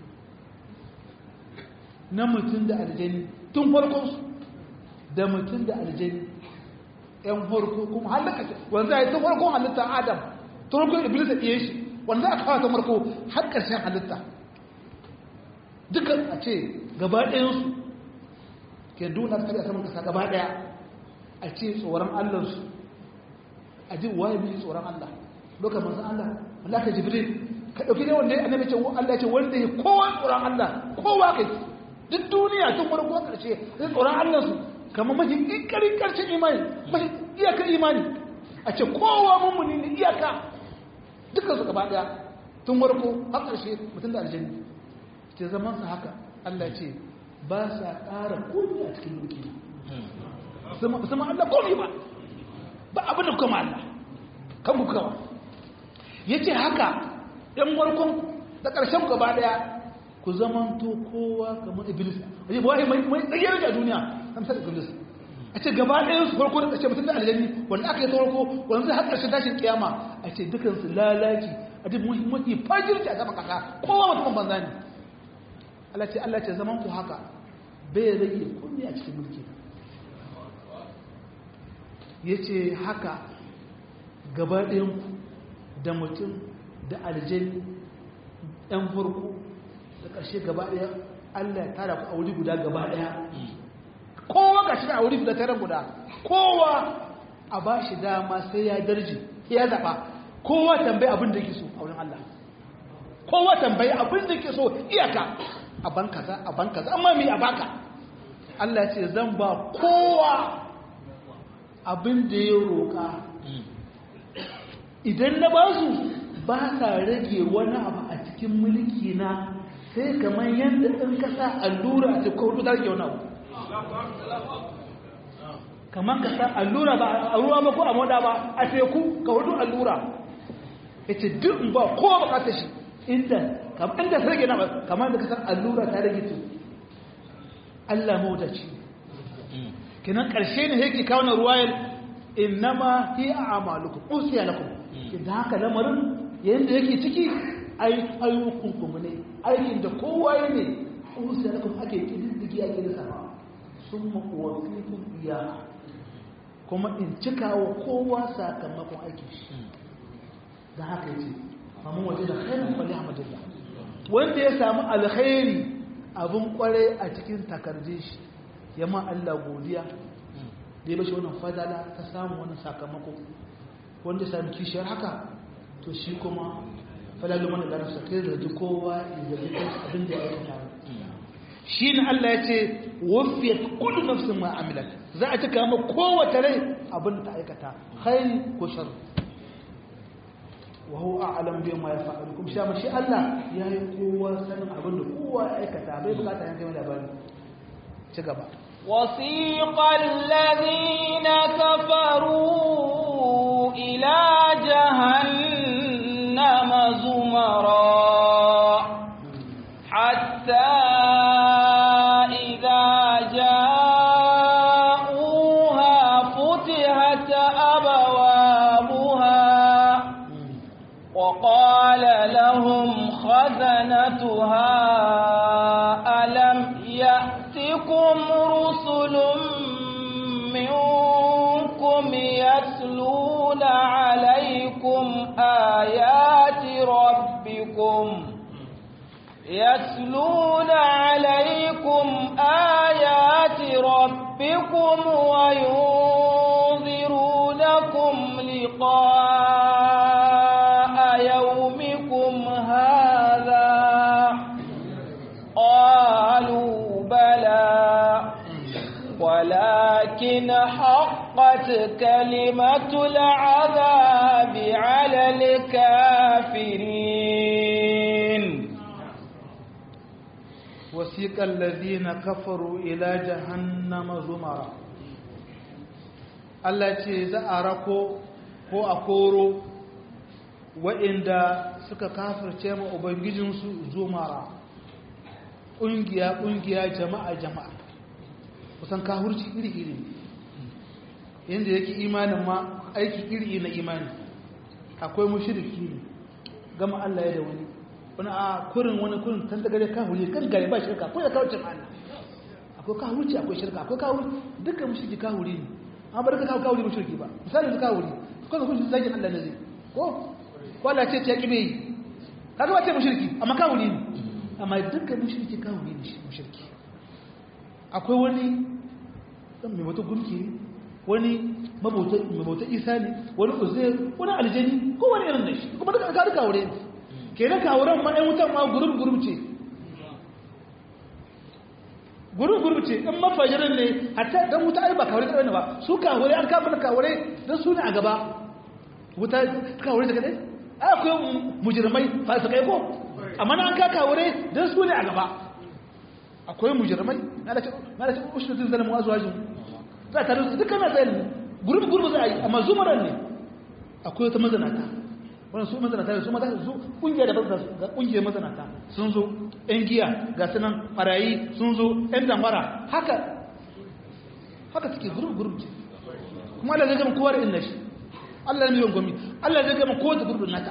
na mutum da aljani tun farkonsu da mutum da aljani ‘yan harko kuma halitta wanda ya yi tun farkon halitta adam tun farkon iblis da ɗiye shi wanda aka kawo ta farko har ƙarshen halitta duka a ce gaba ɗayansu ke duna ta a saman ƙasa gaba ɗaya a ce tsoron allansu a ji waye mai tsoron allah lokacin manzan allah allah ka jibril ka ɗauki ne wanda annabi ce Allah ce wanda ya kowa tsoron Allah kowa kai duk duniya tun farko ƙarshe sai tsoron Allah su kamar mafi ƙiƙarin ƙarshen imani mafi iyakar imani a ce kowa mummuni ne iyaka dukkan su gaba ɗaya tun farko har ƙarshe mutum da aljanni ke zaman sa haka Allah ce ba sa ƙara komai a cikin mulki sama Allah komai ba ba abin da kuma Allah kan ku kawa yace haka ‘yan warkon da ƙarshen gaba ɗaya ku zamanto kowa kamar iblis waje ba wai mai tsagiyar a duniya kan sa iblis a ce gaba ɗaya su farko da ƙarshe mutum da aljanni wanda aka yi ta farko wanda zai har ƙarshen tashin kiyama a ce dukansu lalaci a duk muhimmanci fajirci a sama ƙasa kowa mutum banza ne Allah ce Allah ce zaman ku haka bai rage komai a cikin mulki yace haka gaba ɗayan ku da mutum da aljani ɗan farko da ƙarshe gaba ɗaya Allah ya tara ku a wuri guda gaba ɗaya kowa ga shi a wuri guda tare guda kowa a ba shi dama sai ya darji ya zaɓa kowa tambayi abin da yake so a wurin Allah kowa tambayi abin da yake so iyaka a ban kaza a ban kaza amma me a baka Allah ya ce zan ba kowa abin da ya roƙa idan na ba su ba sa rage wani abu a cikin mulki na sai kamar yadda ɗin kasa allura a cikin hudu zarge wani abu kamar kasa allura ba a ruwa ba ko a moda ba a teku ka hudu allura ya ce duk ba kowa bukatar shi inda kamar ta rage na ba kamar da kasar allura ta rage tu Allah mawadaci kenan ƙarshe ne yake kawo na ruwayar innama hi a'malukum usiya lakum idan haka lamarin yanda yake ciki ayyukan kuma ne aikin da kowa ya ne usiya lakum ake kididdigi ake da sama sun mawafikun iya kuma in cika wa kowa sakamakon aikin shi da haka yace amma waje da khairin kwalli ahmadullah wanda ya samu alkhairi abun kware a cikin takardun shi yamma Allah godiya da ya bashi wannan fadala ta samu wannan sakamako wanda ya sami kishiyar haka to shi kuma falalu mana da nafsa kai da kowa da dukkan abin da ya aikata shi ne Allah ya ce wafiyat kullu nafsin ma amilat za a cika ma kowace rai abin ta aikata khairi ko shar wa huwa a'lam bima yaf'alu kuma shi shi Allah ya yi kowa sanin abin da kowa ya aikata bai bukata yanke mai labari ci gaba وسيق الذين كفروا إلى جهنم زمرا حتى إذا جاءوها فتحت أبوابها وقال لهم خزنتها ألم يأتكم رسل منكم يتلون عليكم آيات ربكم يتلون عليكم آيات ربكم وينذرونكم لقاء يومكم هذا قالوا بلى ولكن حقت كلمة العذاب على الكافرين وسيق الذين كفروا إلى جهنم زمرا Allah ce za a rako ko a koro waɗanda suka kafirce ma Ubangijinsu zumara ƙungiya-ƙungiya jama'a-jama'a kusan kahurci iri-iri yadda yake imanin ma aiki iri na imani akwai mushriki ne gama Allah ya da wani wani a kurin wani kurin tan daga da kahuri kan gare ba shirka ko da kawucin Allah akwai kahurci akwai shirka akwai kahuri dukkan mushriki kahuri ne amma ba duka kawo kahuri mushriki ba misali su kahuri kuma kun zagin Allah ne zai ko ko Allah ce ta yaki bai kaga wace mushriki amma kahuri ne amma dukkan mushriki kahuri ne mushriki akwai wani mai wata gunki ne wani mabauta isa ne wani uzair wani aljani ko wani irin da shi kuma duka duka kawure ne kenan kawuren ma ɗan wutan ma gurub gurub ce gurub gurub ce in mafajirin ne hatta dan wuta ai ba kawure kadai ne ba su kawure an kafa da kawure dan su ne a gaba wuta kawure da kadai ai akwai mujrimai fasikai ko amma an ka kawure dan su ne a gaba akwai mujrimai na da na da ushudin zalimu azwajin za ta rusu dukkan na zalimu gurbi gurbi za a yi amma zumaran ne akwai wata mazanata wannan su mazanata su mata su kungiya da bazza ga kungiyar mazanata sun zo ɗan giya ga sunan barayi sun zo ɗan damara haka haka suke gurbi gurbi kuma Allah zai gama kowa da inda shi Allah ne mai gomi Allah zai gama kowa da gurbin nata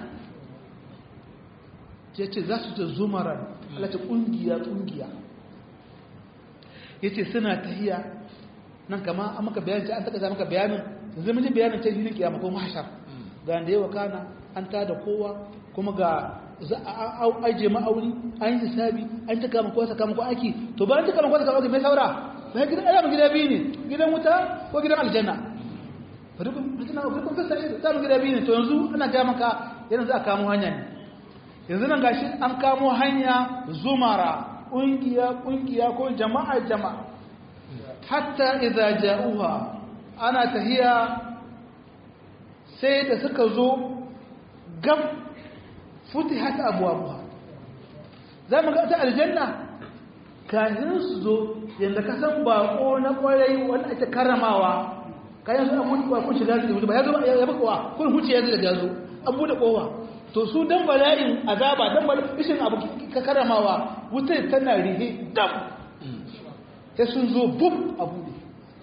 ce ce za su ta zumaran Allah ta kungiya kungiya yace suna tahiya nan kama an maka bayani an taka maka bayanin yanzu mun ji bayanin ta hilin kiyama ko mahshar ga da yawa kana an tada kowa kuma ga za a aje ma'auni an yi hisabi an ta kama kowa sakamakon aiki to ba an ta kama kowa sakamakon mai saura ba gidan ayyukan gida biyu ne gidan wuta ko gidan aljanna farkon fitina farkon fasari ta mu gida biyu ne to yanzu ana ga maka yanzu a kamo hanya ne yanzu nan gashi an kamo hanya zumara kungiya kungiya ko jama'a jama'a hatta idza ja'uha ana tahiya sai da suka zo gab futihat abwabuha zamu ga ta aljanna kafin su zo yanda ka san bako na kwarai wanda ake karamawa kayan su abu da kun shiga da ba ya zo ya bakawa kun huce ya da gazo abu da kowa to su dan bala'in azaba dan bala'in abu ka karamawa wutar tana rihe dam sai sun zo bub abu ne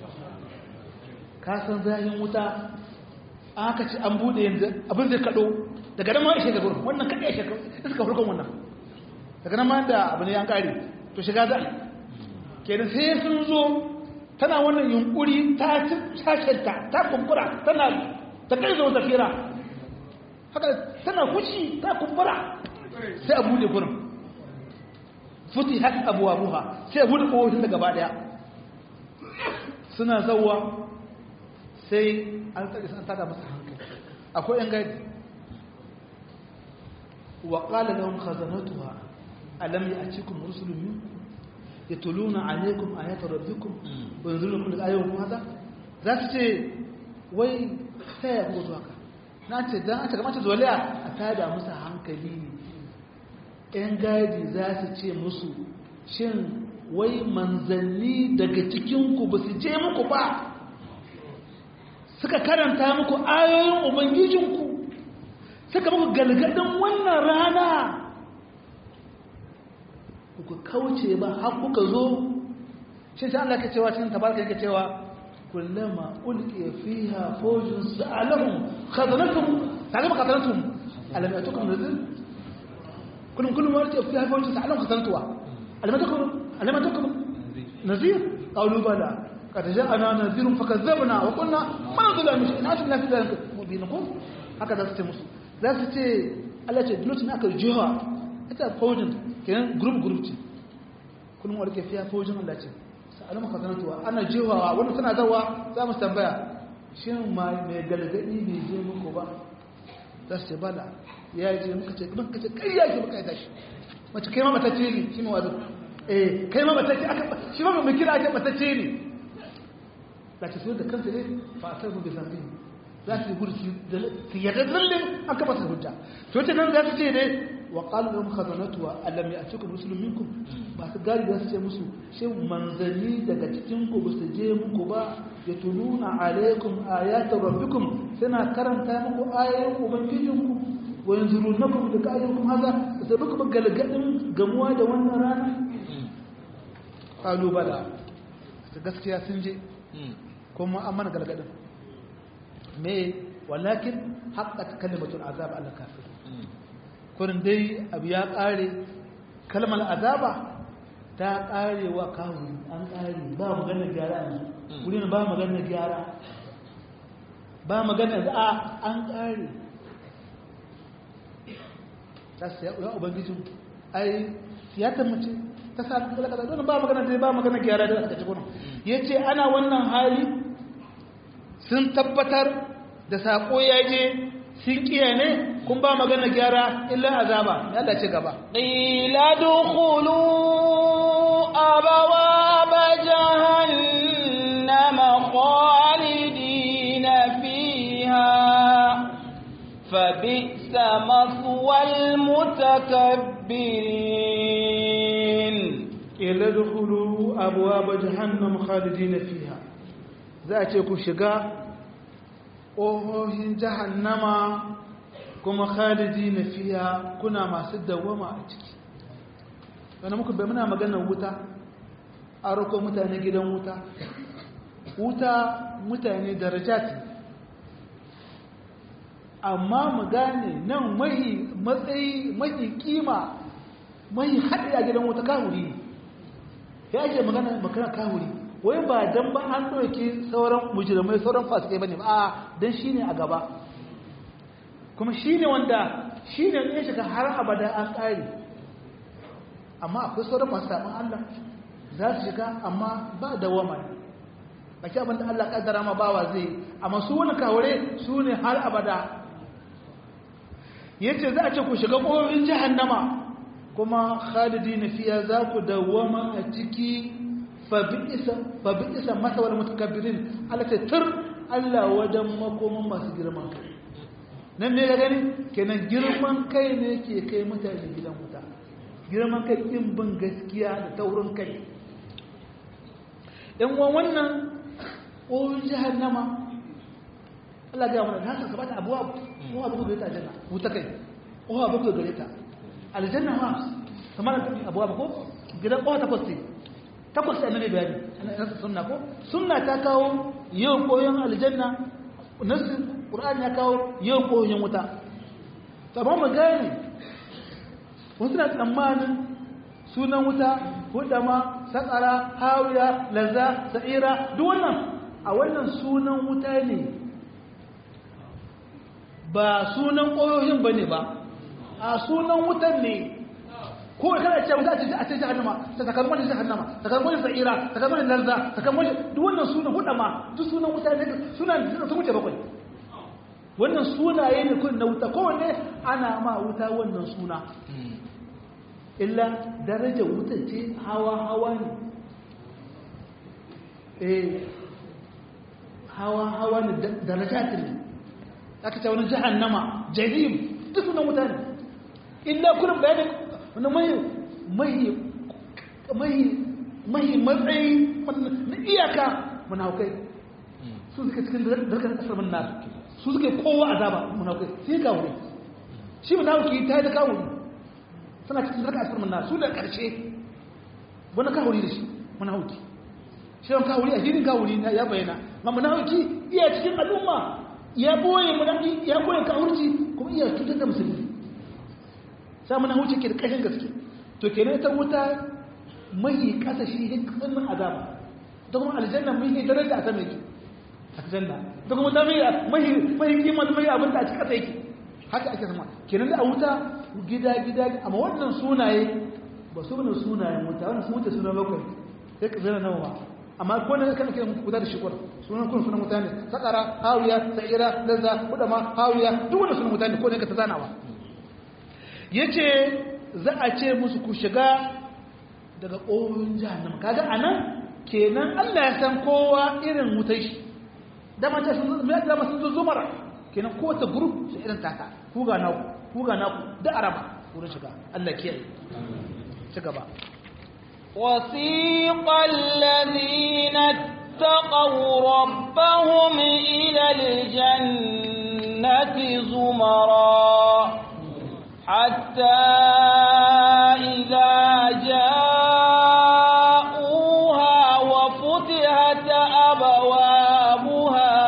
ka san zahin wuta aka ci an bude yanzu abin zai kado daga nan ma ishe ga gurin wannan kadai ishe suka farkon wannan daga nan ma da abu ne an kare to shiga za kenan sai sun zo tana wannan yunkuri ta sashenta ta kumbura tana ta kai zo tafira haka tana kuci ta kumbura sai abu ne gurin futihat abwabuha sai abu da kowai daga gaba daya suna zawwa sai an tsare sun tada masa hankali akwai yan gaidi wa qala lahum khazanatuha alam ya'tikum rusulun minkum yatluna alaykum ayati rabbikum wa yunzilukum al-ayati hadha za su ce wai sai ya gudu haka na ce dan aka kamata zoliya a tada masa hankali yan gaidi za su ce musu shin wai manzanni daga cikin ku ba su je muku ba suka karanta muku ayoyin ubangijinku suka muku galgadin wannan rana ku kauce ba har kuka zo shi sai Allah ke cewa cikin tabaraka yake cewa kullama ulqiya fiha fawjun sa'alahum khazanatuhum ta'lamu khazanatuhum alam yatukum nazir kullum kullum ulqiya fiha fawjun sa'alahum khazanatuha alam yatukum alam yatukum nazir qalu bala قد جاءنا نذير فكذبنا وقلنا ما ظلم شيء نحن في ذلك مبينكم هكذا ستي musu za su ce Allah ce dukkan aka jiha ita faujin kenan group group ce kullum warke fiya faujin Allah ce sa'alama kazanatuwa ana jihawa wanda tana zawa za mu tambaya shin mai mai galgadi bai je muku ba za su ce bala ya je muka ce muka ce kai ya ji muka yi tashi mace kai ma mata ce ne shi ne wazo eh kai ma mata ce aka shi ma mu kira ake mata ce ne da ta so da kansa ne fa a sarfu bai zambi za su yi gudu su yadda lalle an kafa su hujja to ce nan za su ce dai wa qalu lahum khazanatuha alam ya'tikum rusulun minkum ba su gari za su ce musu shin manzanni daga cikin ku ba su je muku ba yatununa alaikum ayatu rabbikum suna karanta muku ayoyin ubangijinku wa yanzurunakum da ayyukum haza sai buku galgadin gamuwa da wannan rana qalu bala gaskiya sun je kuma an mana galgadin me walakin haqqat kalimatul azab ala kafir kurin dai abu ya kare kalmar azaba ta kare wa kafiri an kare ba magana gyara yanzu gurin ba magana gyara ba magana a an kare ta sai ya ubangijin ai ya ta mace ta sa kalaka don ba magana dai ba magana gyara da aka ci gurin yace ana wannan hali sun tabbatar da sako ya je sun kiyaye ne kun ba magana gyara illa azaba ya dace gaba qila dukhulu abwaaba jahannama khalidina fiha fabi'sa mathwal mutakabbirin qila dukhulu abwaaba jahannama khalidina fiha za a ce ku shiga ƙohohin jahannama kuma khalidi na fiya kuna masu dawama a ciki wani muka bai muna maganar wuta a rako mutane gidan wuta wuta mutane darajat amma mu gane nan mahi matsayi mahi kima mahi haɗe a gidan wuta kahuri ya ake magana makana kahuri wai ba dan ba an ɗauki sauran mujrimai sauran fasikai bane ba a dan shine a gaba kuma shine wanda shine ne shiga har abada an ƙare amma akwai sauran masu samun Allah za su shiga amma ba dawama baki abin da Allah kaddara ma bawa zai amma su wani kawure su ne har abada yace za a ce ku shiga ƙofofin jahannama kuma khalidina fiya za ku dawama a ciki fa bi'sa masawal mutakabbirin Allah ta tur Allah wajen makoman masu girman kai nan ne ga gani kenan girman kai ne ke kai mutane gidan wuta girman kai in bin gaskiya da taurin kai yan uwan wannan ƙofofin jahannama Allah ga mana haka sabata abuwa ko abu gare ta aljanna wuta kai ko abu gare ta aljanna ma kamar abuwa ko gidan ko ta posti ta posti annabi bayani annabi sunna ko sunna ta kawo yau koyon aljanna nasin qur'ani ya kawo yau koyon wuta to ba mu gane wasu na tsammanin sunan wuta hudama sakara hawiya lazza sa'ira duk wannan a wannan sunan wuta ne ba sunan ƙoyoyin ba ne ba a sunan wutan ne ko kada ce wuta a ce jahannama ta takarmar da jahannama takarmar da sa'ira takarmar da larza takarmar da duk wannan sunan huda ma duk sunan wuta ne sunan sun wuce bakwai wannan sunaye ne kun na wuta kowanne ana ma wuta wannan suna illa darajar wuta ce hawa hawa ne eh hawa hawa ne darajatin ne aka ce wani jahannama jahim duk sunan wuta ne illa kullum bayanin wani mai mai mai mai matsayi na iyaka munaukai su suke cikin darkar kasar mun nasu su suke kowa azaba munaukai sai ga wuri shi munauki ta yi da kawo suna cikin darkar kasar mun nasu su da karshe wani kawuri da shi munauki shi wani kawuri a gidan kawuri ya bayyana ma munauki iya cikin al'umma ya boye munafiki ya boye kafirci kuma iya cutar da musulmi sai munafiki ke da kashin gaske to kenan ta wuta mai kasa shi hikmin azaba da kuma aljanna mai daraja ta mai aljanna da kuma ta mai mai mai kiman mai abin da a cikin kasa yake haka ake sama kenan da a wuta gida gida amma wannan sunaye ba su ne sunayen wuta wannan sun wuce sunan bakwai sai ka zana nawa amma ko ne kana kiran wuta da shikwar sunan kun sunan mutane sakara hawiya sa'ira lazza kudama hawiya duk wannan sunan mutane ko ne ka ta zanawa yace za a ce musu ku shiga daga ƙofofin jahannama kaga anan kenan Allah ya san kowa irin wutai shi da mace sun me da sun zo zumara kenan ko ta group su irin taka ku ga naku ku ga naku da araba wurin shiga Allah kiyaye ci gaba وسيق الذين اتقوا ربهم إلى الجنة زمرا حتى إذا جاءوها وفتحت أبوابها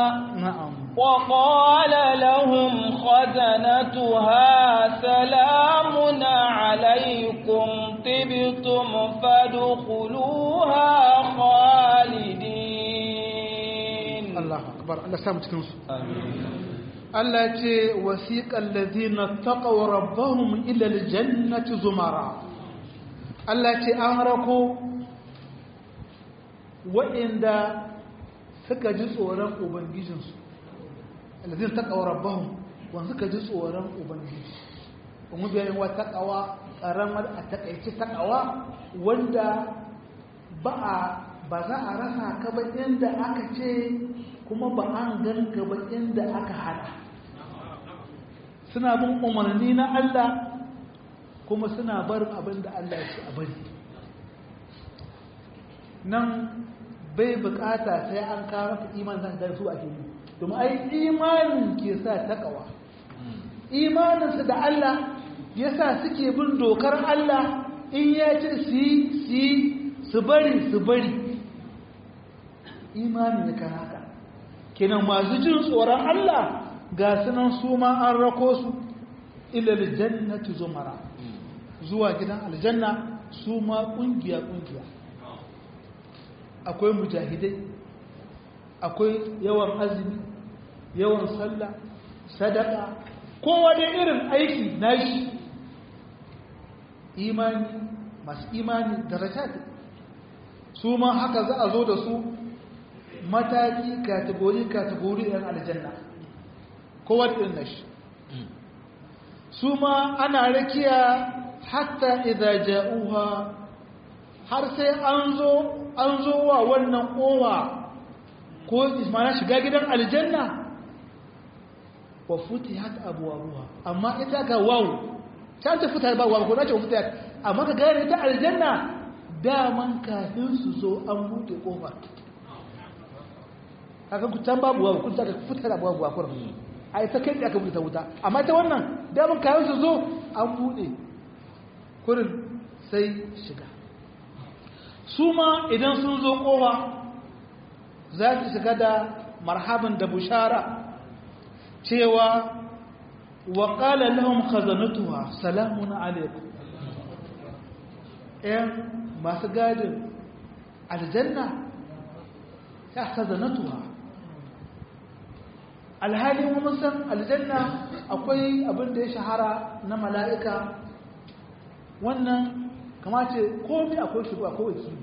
وقال لهم خزنتها سلام عليكم طبتم فادخلوها خالدين الله أكبر الله سامت كنسو الله يتي وثيق الذين اتقوا ربهم إلى الجنة زمرا الله يتي أمركوا وإن دا سكجي صوران أبنجيجنسو الذين اتقوا ربهم وإن سكجي صوران أبنجيجنسو ومبين واتقوا ƙaramar a taƙaice taƙawa wanda ba za a rasa ka ba inda aka ce kuma ba an ganka ba inda aka hada suna bin umarni na Allah kuma suna barin abin da Allah ya ce a bari nan bai bukata sai an kawo maka iman zan gan su a fili domin ai imanin ke sa taƙawa imaninsu da Allah yasa suke bin dokar Allah in ya ce su yi su bari su bari imani ne kan haka kenan masu jin tsoron Allah ga sunan su ma an rako su ila aljannati zumara zuwa gidan aljanna su ma kungiya kungiya akwai mujahidai akwai yawan azumi yawan sallah sadaka kowa da irin aiki nashi imani masu imani daraja su ma haka za a zo da su mataki kategori kategori ɗan aljanna kowa da irin nashi su ma ana rakiya hatta idza ja'uha har sai an zo an zo wa wannan kowa ko ismana shiga gidan aljanna wa futihat abwabuha amma ita ga wawu ta ta fita ba wawu ko nace futihat amma ka gane ta aljanna daman kafin su zo an bude kofar kaga ku tan babu wawu kun ta fita da babu wawu ai ta kai aka bude ta wuta amma ta wannan daman kafin su zo an bude kurin sai shiga su ma idan sun zo kowa za su shiga da marhaban da bushara cewa wa qala lahum khazanatuha salamun alaykum eh masu gadin aljanna ya khazanatuha alhali mun san aljanna akwai abin da ya shahara na mala'ika wannan kamace komai akwai shigo akwai wakili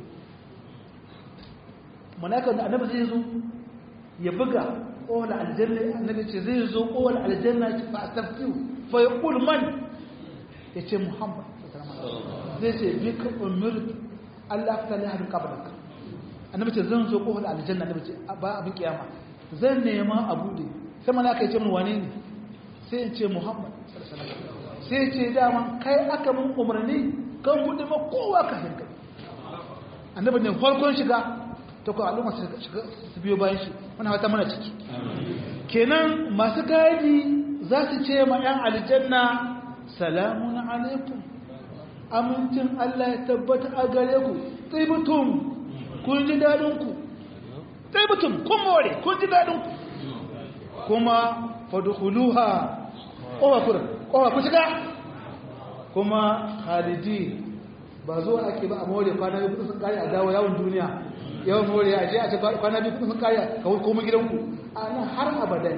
mala'ikan da annabi zai zo ya buga ƙowar aljanna annabi ce zai zo ƙowar aljanna fa astaftiu fa yaqul man yace muhammad zai ce bi ka umirt Allah ta lahi hadin qablak annabi ce zan zo ƙowar aljanna annabi ce ba abin kiyama zan nema abu ne sai mala'ika ya ce mun wane ne sai in ce muhammad sai ce dama kai aka mun umarni kan buɗe ma kowa ka hinka annabi ne farkon shiga ta kuwa al'umma su biyo bayan shi wani hata mana ciki kenan masu gadi za su ce ma 'yan aljanna salamun alaikum amincin Allah ya tabbata a gare ku tsibitum kun ji daɗinku tsibitum kun more kun ji daɗinku kuma fadukuluha ƙofa kurin ƙofa ku shiga kuma khalidi ba zo ake ba a more kwana biyu sun kare a dawo yawon duniya yawan more a je a ce kwana biyu sun kare ka koma gidanku a nan har abadan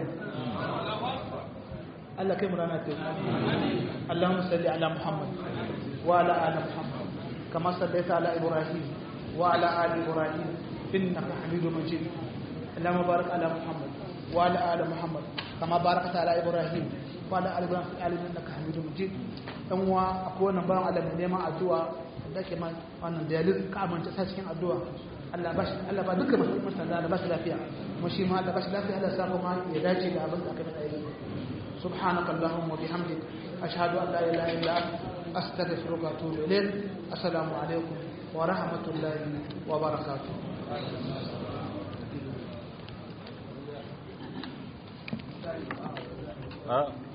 Allah kai mu rana ta Allahumma salli ala Muhammad wa ala ali Muhammad kama sallaita ala Ibrahim wa ala ali Ibrahim innaka Hamidum Majid Allahumma barik ala Muhammad wa ala ali Muhammad kama barakta ala Ibrahim wa ala ali Ibrahim fil alamin innaka Hamidum Majid dan uwa akwai wannan bayan Allah mai neman addu'a da ke man wannan da yalin ka amanta sa cikin addu'a Allah ba shi Allah ba duka masu masalla Allah ba shi lafiya kuma shi ma Allah ba shi lafiya Allah sa kuma ya dace da abin da aka mai aiki subhanakallahumma wa bihamdik ashhadu an la ilaha illa anta astaghfiruka wa atubu ilayk assalamu alaikum wa rahmatullahi wa barakatuh Ah